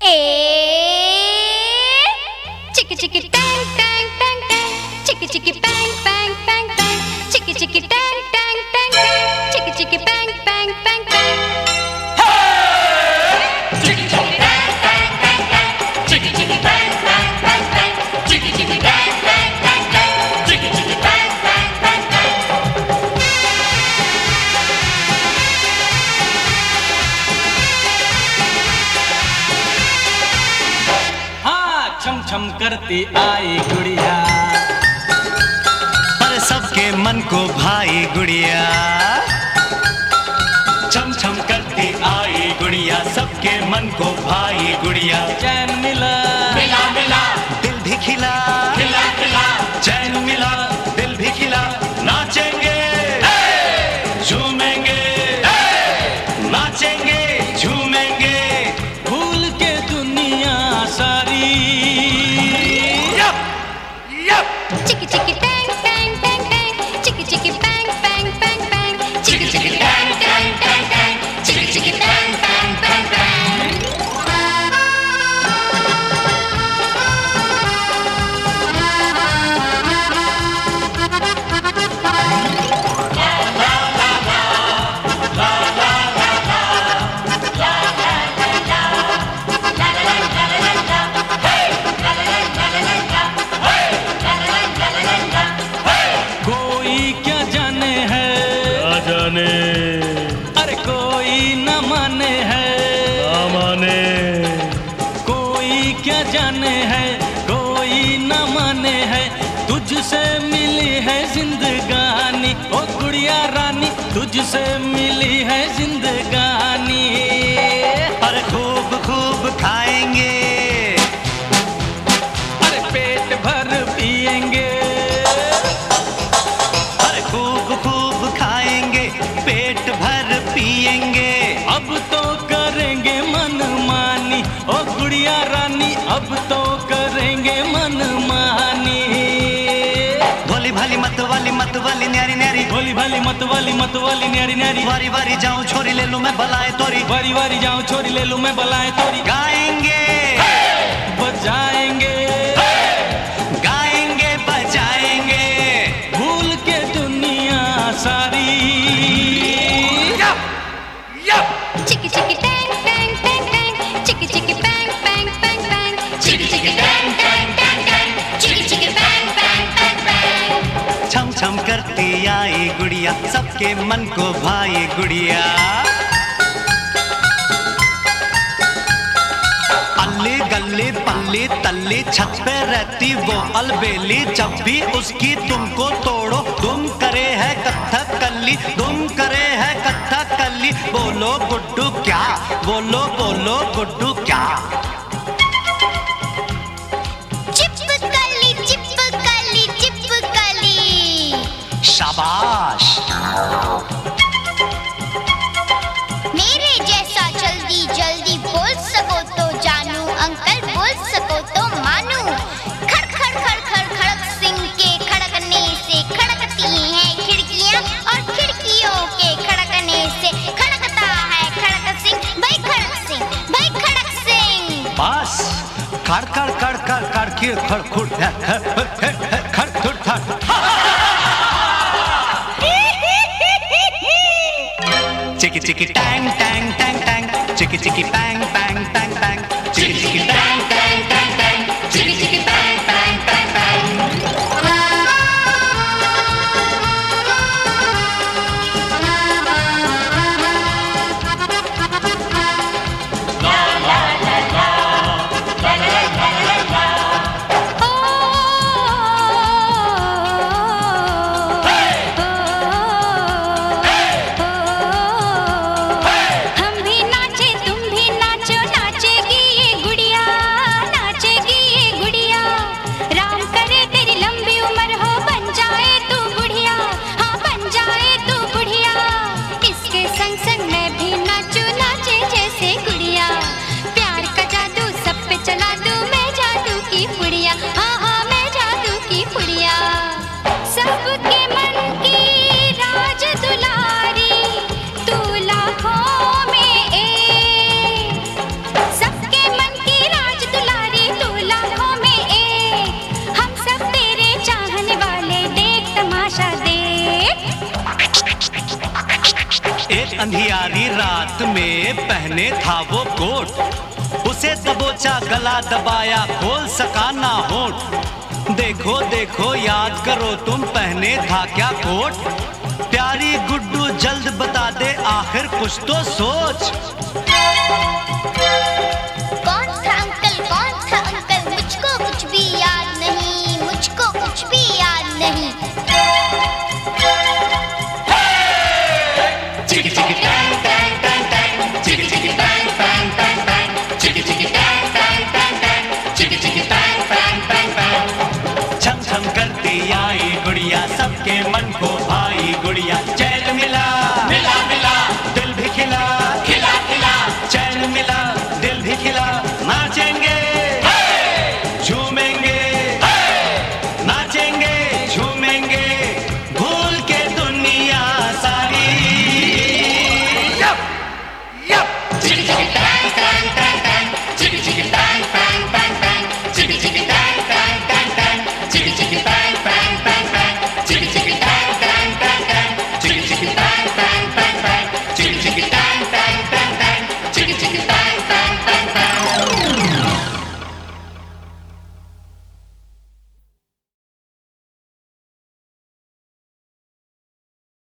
Chicka chicka dang dang dang dang, chicka chicka bang bang bang bang, chicka chicka dang dang dang dang, chicka chicka bang bang bang bang. Chicka chicka bang bang bang bang, chicka chicka bang bang bang bang, chicka chicka bang bang bang bang, chicka chicka bang bang bang bang. हाँ छम छम करती आई गुड़िया, पर सबके मन को भाई गुड़िया। छम छम करती आई गुड़िया, सबके मन को भाई गुड़िया। चैन मिला मिला मिला, दिल भी खिला खिला खिला, चैन मिला दिल भी खिला। नाचेंगे झूमेंगे, नाचेंगे झूमेंगे, भूल के दुनिया सारी। Chicka chicka bang bang bang bang, chicka chicka bang bang bang bang, chicka chicka bang bang bang bang, chicka chicka bang bang bang bang. कोई क्या जाने है, ना जाने अरे कोई न माने है, ना माने, कोई क्या जाने है, कोई न माने है। तुझसे मिली है जिंदगानी ओ गुड़िया रानी, तुझसे मिली है जिंदगानी। पर खूब खूब खाएंगे, अरे पेट भर पिएंगे, पर खूब खूब खाएंगे, पेट भर पिएंगे। अब तो करेंगे मनमानी ओ गुड़िया रानी, अब तो करेंगे मनमानी। भोली भाली मत वाली न्यारी न्यारी, भोली भाली मत वाली न्यारी न्यारी। वारी वारी जाऊं छोरी ले लूं मैं भलाए तोरी। बारी बारी जाऊं छोरी ले लूं मैं बलाए तोरी। गाएंगे बजाएंगे गाएंगे बजाएंगे, भूल के दुनिया सारी। chicka chicka dang dang dang dang, chicka chicka bang bang bang bang, Chicka chicka bang bang bang bang, chicka chicka bang bang bang bang. छम छम करती आई गुड़िया, सबके मन को भाई गुड़िया। अल्ली गल्ली पल्ली तल्ली, छत पे रहती वो अलबेली। जब भी उसकी तुमको तोड़ो, तुम करे है कथक कल्ली, तुम करे है कथक कल्ली। बोलो गुड्डू क्या, बोलो बोलो गुड्डू क्या। चिपकली चिपकली चिपकली। शाबाश, मेरे जैसा जल्दी जल्दी बोल सको तो जानू, अंकल बोल सको तो मानू। खड़ खड़ खड़ खड़ खड़क सिंह के खड़कने से खड़कती हैं खिड़कियां, और खिड़कियों के खड़कने से खड़कता है खड़क सिंह। भाई खड़क सिंह, भाई खड़क सिंह। बस खड़ खड़ खड़ खड़ खड़ के खड़ खुड़ खड़ खुड़ खड़। चिकी चिकी टैंग टैंग टैंग टैंग, चिकी चिकी पैंग पैंग पैंग पैंग, चिकी चिकी Bang bang bang bang, chicka chicka bang bang bang bang. हम भी नाचे तुम भी नाचो, नाच अंधियारी रात में पहने था वो कोट, उसे दबोचा गला दबाया खोल सका ना होठ। देखो देखो याद करो तुम पहने था क्या कोट, प्यारी गुड्डू जल्द बता दे आखिर कुछ तो सोच।